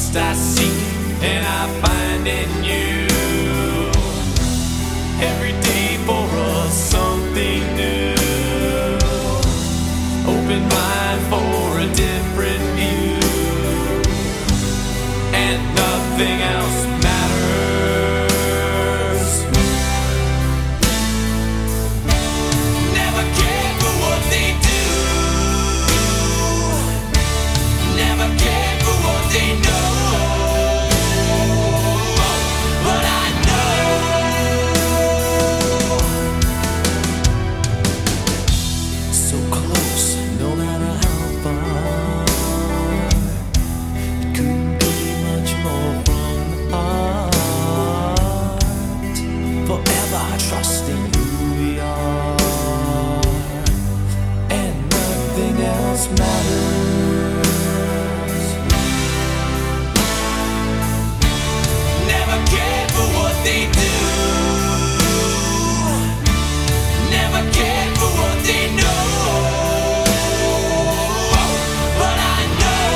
Trust I seek and I find in you. Every day for us something new. Open mind for a different view. And nothing else matters. Never cared for what they do. Never cared for what they know. But I know so close, no matter how far. It couldn't be much more from the heart. Forever trusting who we are, and nothing else matters. Never cared for what they do. Never cared for what they know. But I know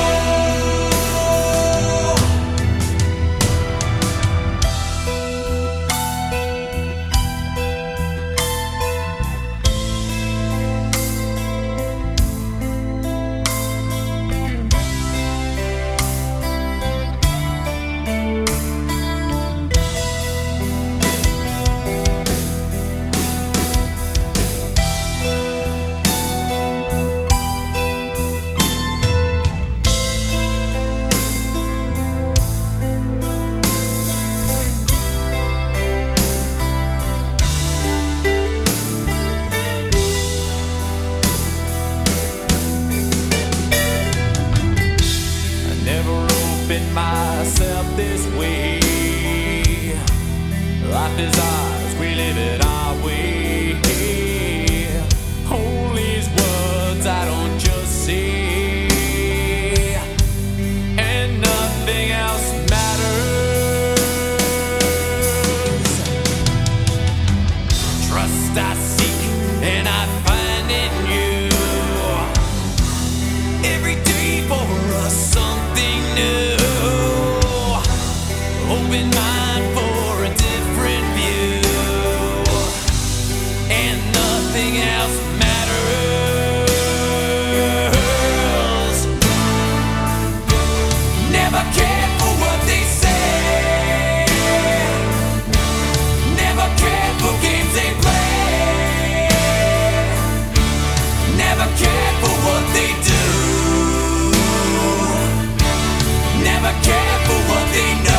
myself this way. Life is ours, we live it our way. Hold these words I don't just say, and nothing else matters. Trust I seek and I find in you. Every day for us something new. Open mind for a different view, and nothing else matters. Never cared for what they say. Never cared for games they play. Never cared for what they do. Never cared for what they know.